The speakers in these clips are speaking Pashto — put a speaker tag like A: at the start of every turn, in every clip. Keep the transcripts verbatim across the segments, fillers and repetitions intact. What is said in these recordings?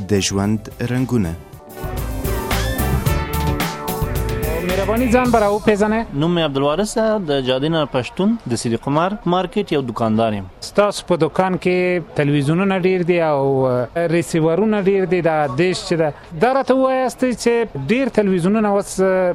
A: د ژوند رنګونه.
B: مهرباني ځان به راوپېژنئ.
C: نوم مې عبدالوارث د جادین پښتون د سیدي قمر مارکیټ یو دکاندار یم.
B: ستاسو په دکان کې تلویزیونونه ډیر دي او ریسیورونه ډیر دي. دا دیش چې ده دا راته ووایاست چې ډیر تلویزیونونه اوس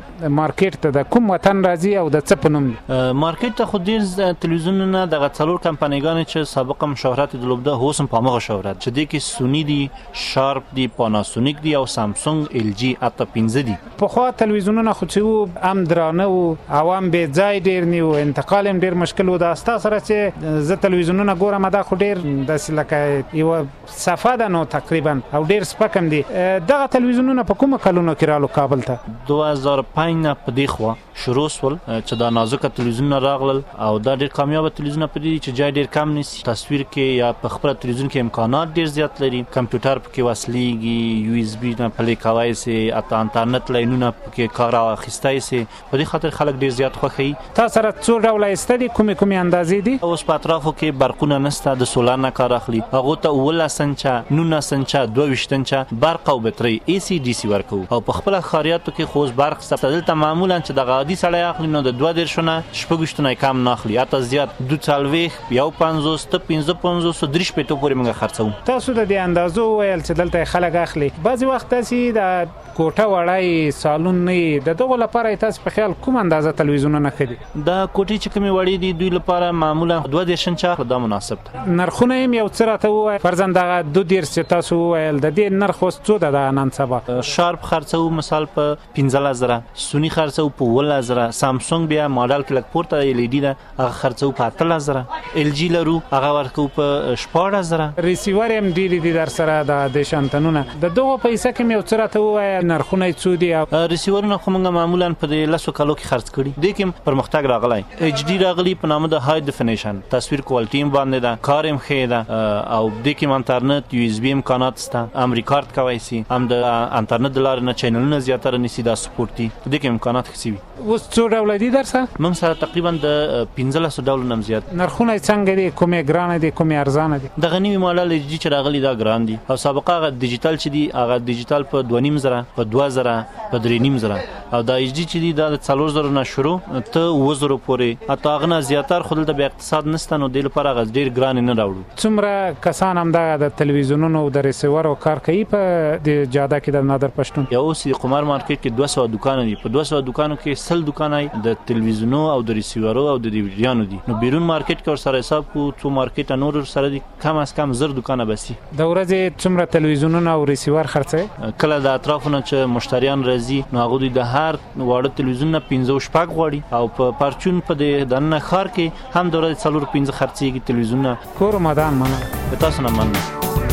B: مارکیټ ته د کوم وطن راځي او د څه په نوم دي؟
C: مارکیټ ته خو ډیر تلویزیونونه دغه څلور کمپنیګانې چې سابقه شهرت درلوده اوس هم په همغه شهرت چې دې کې سوني دي، شارپ دي، پاناسونیک دي او سامسونګ، ال جي حتی پنځه دي.
B: پخوا تلویزیونونه خو چې هم درانه و او هم بې ځای ډېر نه و، انتقال هم ډېر مشکل و. دا ستا سره چې زه تلویزیونونه ګورم دا خو ډېر داسې لکه یوه صفه ده نو تقریبا او ډېر سپک هم دي. دغه تلویزیونونه په کومه کلونو کې رالو کابل ته؟
C: دوه زره پنځ نه په دې خوا شروع سول چې دا نازکه تلویزیونونه راغلل او دا ډېر کامیابه تلویزیونونه په دې چې جای ډېر کم نیسي. تصویر کې یا په خپله تلویزیون کې امکانات ډېر زیات لري. کمپیوټر پکې وصلېږي، یو اس بي نه پلی کولی سي، حتی انټرنټ لاینونه پکې کار اخیستی سي. په دې خاطر خلک ډېر زیات خوښوي.
B: تا سره څو ډوله ایسته دي؟ کومې کومې اندازې دي؟
C: اوس په اطرافو کې برقونه نشته، د سولر نه کار اخلي. هغو ته اوولس انچه، نولس انچه، دوه ویشت انچه برق او بطرۍ اي سي ډي سي ورکوو. او په خپله ښاریاتو کې خو اوس برق شته. دلته معمولا چې دغه عادي سړی اخلي نو د دوه دېرشو نه شپږ ویشتو نه کم نه اخلي، حتی زیات دوه څلوېښت، یو پنځوس، ته پنځه پنځوس، درې شپېتو پورې موږ خرڅوو.
B: تاسو د دې اندازو وویل چې دلته خلک اخلي. بعضې وخت داسې د کوټه وړی سالون نه وي، د دغو لپاره تاسو په خیال کوم اندازه تلویزیونونه ښه دي؟
C: دا کوټې چې کومې وړې دي دوی لپاره معمولا دوه دېرش انچه دا مناسب ده.
B: نرخونه هم یو څه راته ووایه. فرضاً دغه دوه دېرش چې تاسو وویل د دې نرخ اوس څو ده د نن سبا؟
C: شارپ خرڅوو مثال په پنځلس زره، سوني خرڅوو په اوولس زره، سامسونګ بیا ماډل کې لږ پورته ال ای ډي ده هغه خرڅوو په اتلس زره، ال جي لرو هغه ورکوو په شپاړس زره.
B: ریسیور هم ډېرې دي در سره د دیش انتنونه. د دغو پیسه کې مې یو څه راته ووایه نرخونه یې څو دي؟
C: ریسیورونه خو موږ معمولا په دې لسو کالو کې خرڅ کړي. دې کې هم پرمختګ راغلی، ایچ ډي راغلی په نامه د های ډیفینیشن، تصویر کوالټي هم باندې ده، کار هم ښه ده او دې کې هم انټرنټ، یو اس بي امکانات شته، هم ریکارډ کولی سي، هم د انټرنټ د لارې نه چینلونه زیاتره نیسي، دا سپورټ دي. دې کې امکانات ښه سوي.
B: اوس څو ډوله دي در سره؟
C: موږ سره تقریبا د پنځلسو ډولو نه زیات.
B: نرخونه یې څنګه دي؟ کومې ګرانه دي، کومې ارزانه دي؟
C: دغه نوي ماډل ایچ ډي چې راغلي دا ګران دي او سابقه هغه ډیجیټل چې دي هغه ډیجیټل په دوه نیم زره، په دوه زره، په درې نیم زره. او دا ایچ ډي چې دي دا د څلور زرو نه شروع ته اووه زرو پورې، حتی هغه نه زیاتر. خو دلته بیا اقتصاد نشته نو دې لپاره هغه ډېر ګران نه راوړو.
B: څومره کسان همدغه د تلویزیونونو او د ریسیورو کار کوي په د جاده کې د نادر پښتون؟
C: یو سیدي قمر مارکیټ کې دوه سوه دوکانه دي. په دوه سوه دوکانو کې سل دوکانه د تلویزیونو او د ریسیورو او د ډیویډیانو دي. نو بیرون مارکیټ کې ورسره حساب کو څو مارکیټ نور سره دي، کم از کم زر دوکانه بسي.
B: د ورځې څومره تلویزیونونه او ریسیور خرڅوي؟
C: کله د اطرافونه چې مشتریان راځي نو هغه دوی د هر واړه تلویزیون نه پنځه شپږ غواړي او په پرچون په دننه ښار کې هم د ورځې څلور پنځه خرڅېږي تلویزیونونه.
B: کور مدان مننه.
C: تاسو نه مننه.